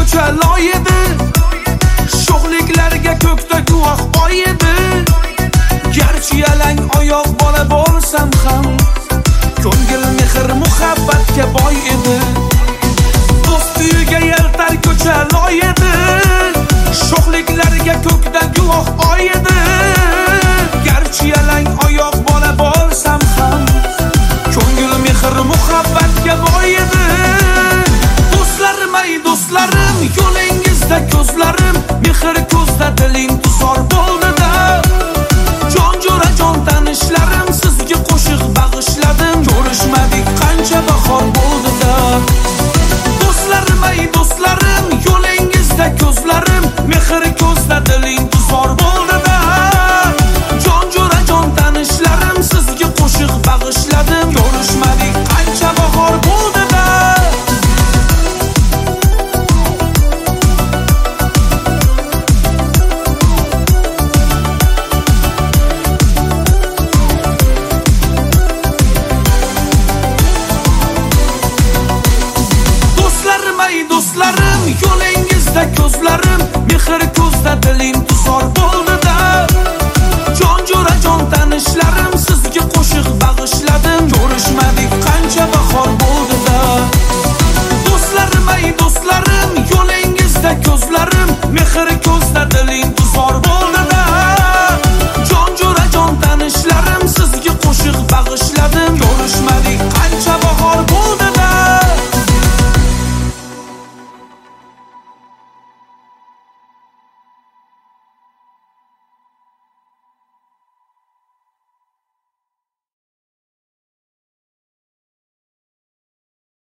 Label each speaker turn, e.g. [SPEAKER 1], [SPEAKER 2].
[SPEAKER 1] ko'cha loy edi, sho'xliklarga ko'kda guvoh oy edi. Garchi yalang oyoq bola bo'lsam ham, ko'ngil mehr muhabbatga boy edi. Do'st uyiga yaltar ko'cha loy edi, sho'xliklarga ko'kda guvoh oy edi. Garchi yalang oyoq bola bo'lsam ham, ko'ngil mehr muhabbatga boy edi. Do'stlarim, ay do'stlarim, yo'lingizda ko'zlarim, mehr ko'zda diling tuzor bo'ldi-da. Jon jo'ra jon tanishlar